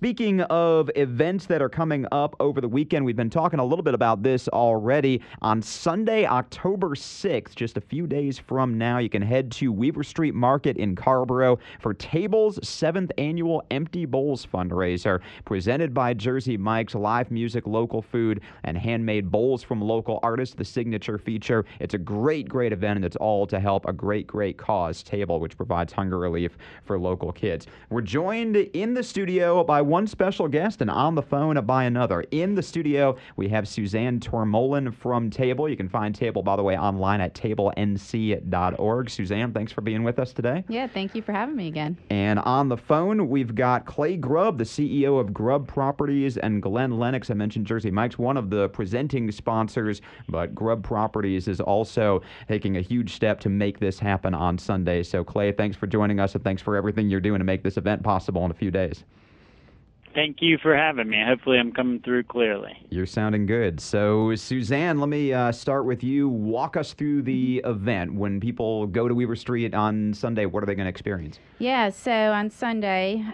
speaking of events that are coming up over the weekend, we've been talking a little bit about this already. On Sunday, October 6th, just a few days from now, you can head to Weaver Street Market in Carrboro for Table's 7th annual Empty Bowls fundraiser, presented by Jersey Mike's. Live music, local food, and handmade bowls from local artists, the signature feature. It's a great event, and it's all to help a great cause, Table, which provides hunger relief for local kids. We're joined in the studio by one special guest and on the phone by another. In the studio, we have Suzanne Tormolen from Table. You can find Table, by the way, online at tablenc.org. Suzanne, thanks for being with us today. Yeah, thank you for having me again. And on the phone, we've got Clay Grubb, the CEO of Grubb Properties, and Glenn Lennox. I mentioned Jersey Mike's, one of the presenting sponsors, but Grubb Properties is also taking a huge step to make this happen on Sunday. So, Clay, thanks for joining us, and thanks for everything you're doing to make this event possible in a few days. Thank you for having me. Hopefully I'm coming through clearly. You're sounding good. So, Suzanne, let me start with you. Walk us through the event. When people go to Weaver Street on Sunday, what are they going to experience? Yeah, so on Sunday,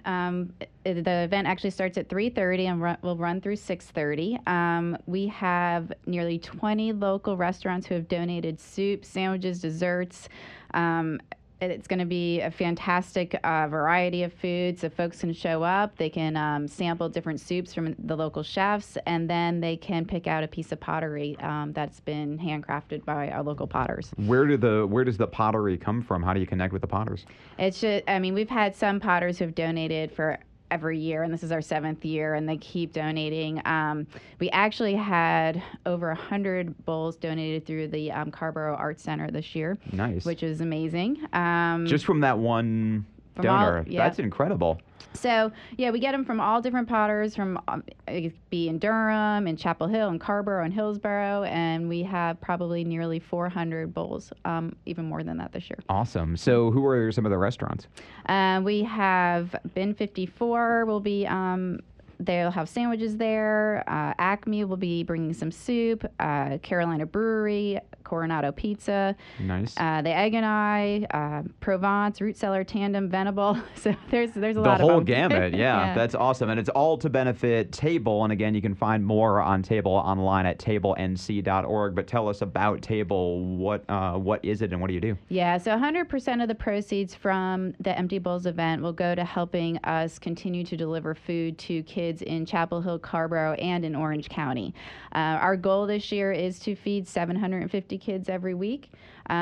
the event actually starts at 3:30 and will run through 6:30. We have nearly 20 local restaurants who have donated soup, sandwiches, desserts. It's going to be a fantastic variety of foods. So folks can show up, they can sample different soups from the local chefs, and then they can pick out a piece of pottery that's been handcrafted by our local potters. Where does the pottery come from? How do you connect with the potters? We've had some potters who have donated for every year, and this is our 7th year, and they keep donating. We actually had over 100 bowls donated through the Carrboro Arts Center this year. Nice. Which is amazing. Just from that one donor. That's incredible. So, yeah, we get them from all different potters, from it could be in Durham, in Chapel Hill, in Carrboro, and Hillsborough, and we have probably nearly 400 bowls, even more than that this year. Awesome. So who are some of the restaurants? We have Bin 54 will be... They'll have sandwiches there. Acme will be bringing some soup. Carolina Brewery, Coronado Pizza. Nice. The Egg and I, Provence, Root Cellar, Tandem, Venable. So there's a lot of them. The whole gamut, yeah. That's awesome. And it's all to benefit Table. And again, you can find more on Table online at tablenc.org. But tell us about Table. What is it and what do you do? Yeah, so 100% of the proceeds from the Empty Bowls event will go to helping us continue to deliver food to kids in Chapel Hill, Carrboro, and in Orange County. Our goal this year is to feed 750 kids every week.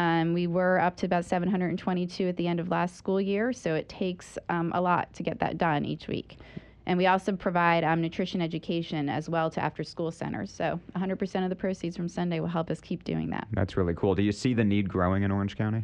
We were up to about 722 at the end of last school year, so it takes a lot to get that done each week. And we also provide nutrition education as well to after-school centers. So 100% of the proceeds from Sunday will help us keep doing that. That's really cool. Do you see the need growing in Orange County?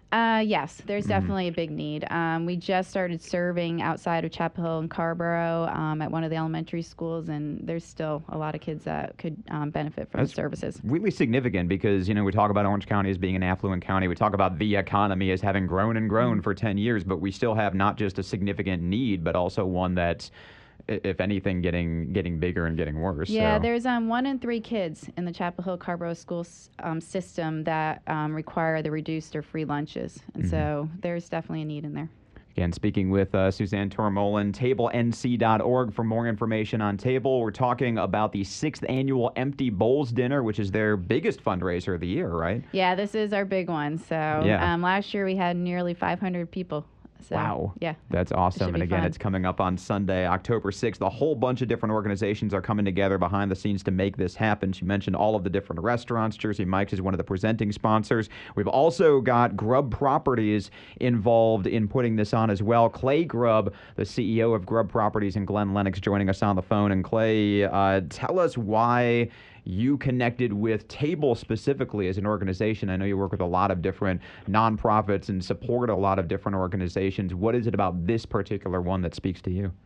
Yes, there's definitely a big need. We just started serving outside of Chapel Hill and Carrboro at one of the elementary schools, and there's still a lot of kids that could benefit from the services. Really significant because, we talk about Orange County as being an affluent county. We talk about the economy as having grown and grown for 10 years, but we still have not just a significant need, but also one that's, if anything, getting bigger and getting worse. Yeah, there's 1 in 3 kids in the Chapel Hill Carrboro school system that require the reduced or free lunches, and so there's definitely a need in there. Again, speaking with Suzanne Tormolen, tablenc.org for more information on Table. We're talking about the 6th annual Empty Bowls Dinner, which is their biggest fundraiser of the year, right? Yeah, this is our big one. So last year we had nearly 500 people. So, wow. Yeah. That's awesome. And again, it's coming up on Sunday, October 6th. A whole bunch of different organizations are coming together behind the scenes to make this happen. She mentioned all of the different restaurants. Jersey Mike's is one of the presenting sponsors. We've also got Grubb Properties involved in putting this on as well. Clay Grubb, the CEO of Grubb Properties, and Glenn Lennox joining us on the phone. And Clay, tell us why you connected with Table specifically as an organization. I know you work with a lot of different nonprofits and support a lot of different organizations. What is it about this particular one that speaks to you?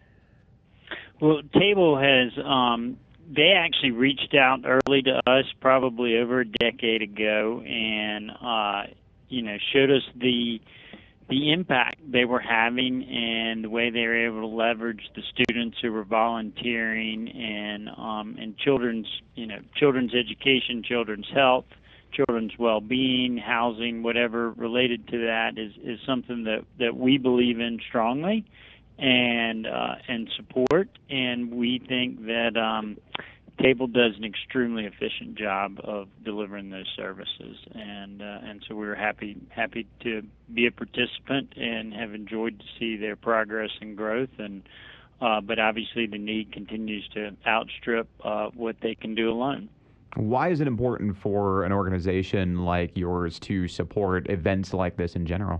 Well, Table has, they actually reached out early to us probably over a decade ago and, showed us the impact they were having and the way they were able to leverage the students who were volunteering and children's education, children's health, children's well-being, housing, whatever related to that is something that we believe in strongly. and support. And we think that Table does an extremely efficient job of delivering those services, and so we're happy to be a participant and have enjoyed to see their progress and growth. And but obviously the need continues to outstrip what they can do alone. Why is it important for an organization like yours to support events like this in general?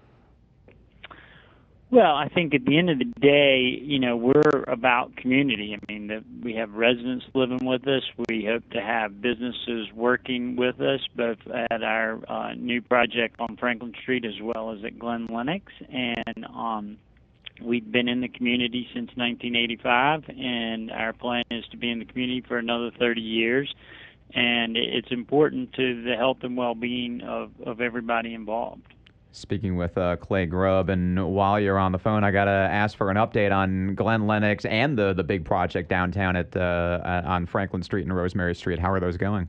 Well, I think at the end of the day, we're about community. I mean, we have residents living with us. We hope to have businesses working with us, both at our new project on Franklin Street as well as at Glen Lennox. And we've been in the community since 1985, and our plan is to be in the community for another 30 years. And it's important to the health and well-being of everybody involved. Speaking with Clay Grubb, and while you're on the phone, I got to ask for an update on Glen Lennox and the big project downtown on Franklin Street and Rosemary Street. How are those going?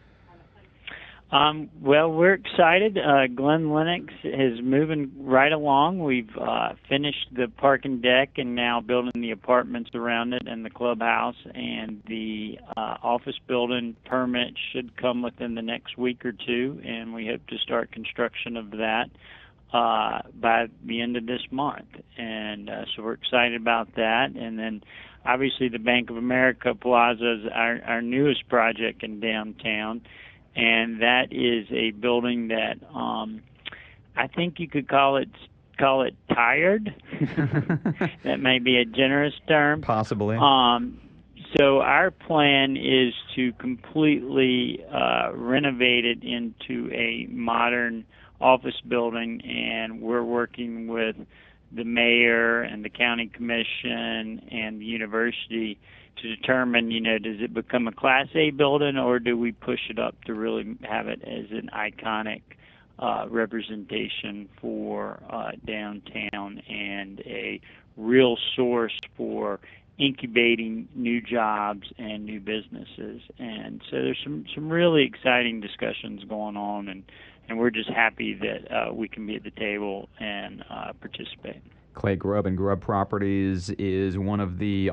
Well, we're excited. Glen Lennox is moving right along. We've finished the parking deck and now building the apartments around it and the clubhouse, and the office building permit should come within the next week or two, and we hope to start construction of that by the end of this month. And so we're excited about that. And then obviously the Bank of America Plaza is our newest project in downtown. And that is a building that I think you could call it tired. That may be a generous term. Possibly. So our plan is to completely renovate it into a modern office building, and we're working with the mayor and the county commission and the university to determine, does it become a Class A building, or do we push it up to really have it as an iconic representation for downtown and a real source for incubating new jobs and new businesses. And so there's some really exciting discussions going on, and we're just happy that we can be at the table and participate. Clay Grubb and Grubb Properties is one of the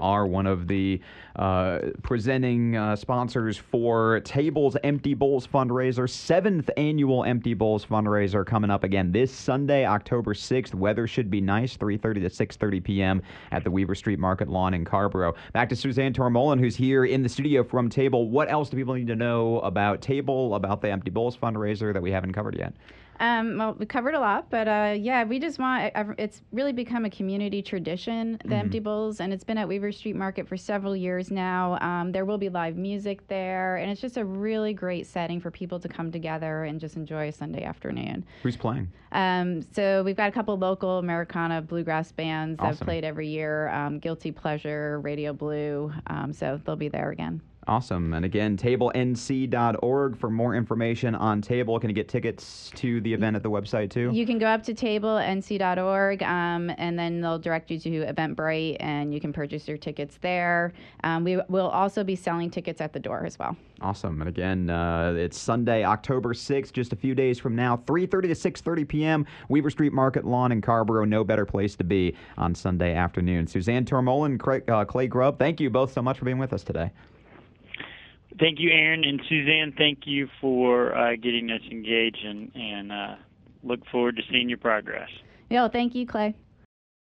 presenting sponsors for Table's Empty Bowls fundraiser, 7th annual Empty Bowls fundraiser coming up again this Sunday, October 6th. Weather should be nice, 3:30 to 6:30 p.m. at the Weaver Street Market Lawn in Carrboro. Back to Suzanne Tormolin, who's here in the studio from Table. What else do people need to know about Table, about the Empty Bowls fundraiser that we haven't covered yet? Well, we covered a lot, but we just want, it's really become a community tradition, the Empty Bowls, and it's been at Weaver Street Market for several years now. There will be live music there, and it's just a really great setting for people to come together and just enjoy a Sunday afternoon. Who's playing? So we've got a couple local Americana bluegrass bands that have Awesome. played every year, Guilty Pleasure, Radio Blue, so they'll be there again. Awesome. And again, tablenc.org for more information on Table. Can you get tickets to the event at the website too? You can go up to tablenc.org, and then they'll direct you to Eventbrite, and you can purchase your tickets there. We will also be selling tickets at the door as well. Awesome. And again, it's Sunday, October 6th, just a few days from now, 3:30 to 6:30 p.m., Weaver Street Market Lawn in Carrboro. No better place to be on Sunday afternoon. Suzanne Tormolin, Clay Grubb, thank you both so much for being with us today. Thank you, Aaron, and Suzanne, thank you for getting us engaged, and look forward to seeing your progress. Yeah, thank you, Clay.